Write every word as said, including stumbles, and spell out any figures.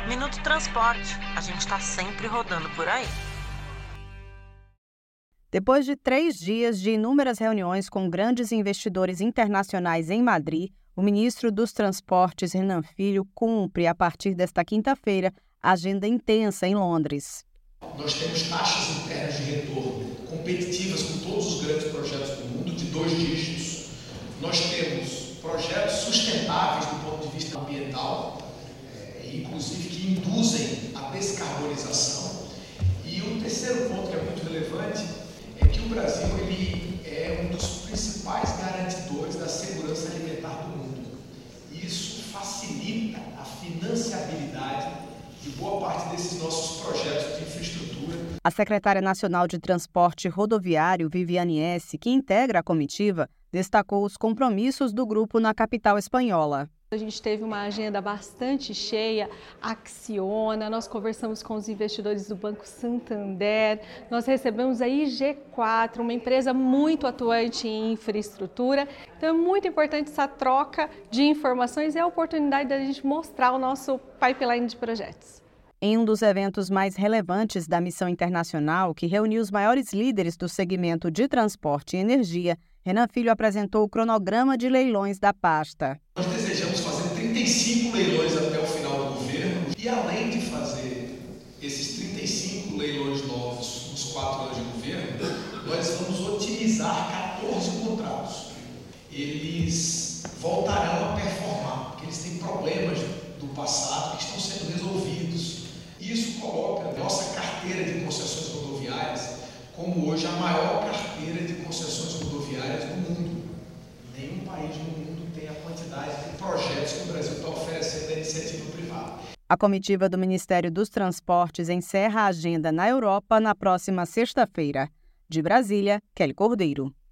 Minuto Transporte, a gente está sempre rodando por aí. Depois de três dias de inúmeras reuniões com grandes investidores internacionais em Madrid, o ministro dos Transportes, Renan Filho, cumpre, a partir desta quinta-feira, agenda intensa em Londres. Nós temos taxas internas de retorno competitivas com todos os grandes projetos do mundo, de dois dígitos. Nós temos projetos sustentáveis do ponto de vista ambiental, é, inclusive que induzem a descarbonização. E um terceiro ponto que é muito relevante é que o Brasil ele é um dos principais garantidores da segurança alimentar do mundo. Isso facilita a financiabilidade de boa parte desses nossos projetos de infraestrutura. A secretária nacional de Transporte Rodoviário, Viviane S., que integra a comitiva, destacou os compromissos do grupo na capital espanhola. A gente teve uma agenda bastante cheia, Acciona, nós conversamos com os investidores do Banco Santander, nós recebemos a I G quatro, uma empresa muito atuante em infraestrutura. Então é muito importante essa troca de informações e a oportunidade da gente mostrar o nosso pipeline de projetos. Em um dos eventos mais relevantes da missão internacional, que reuniu os maiores líderes do segmento de transporte e energia, Renan Filho apresentou o cronograma de leilões da pasta. Nós desejamos fazer trinta e cinco leilões até o final do governo e, além de fazer esses trinta e cinco leilões novos nos quatro anos de governo, nós vamos otimizar quatorze contratos. Eles voltarão a performar, porque eles têm problemas do passado que estão sendo resolvidos. Isso coloca a nossa carteira de concessões rodoviárias como hoje a maior carteira de concessões rodoviárias do mundo. Nenhum país no mundo tem a quantidade de projetos que o Brasil está oferecendo à iniciativa privada. A comitiva do Ministério dos Transportes encerra a agenda na Europa na próxima sexta-feira. De Brasília, Kelly Cordeiro.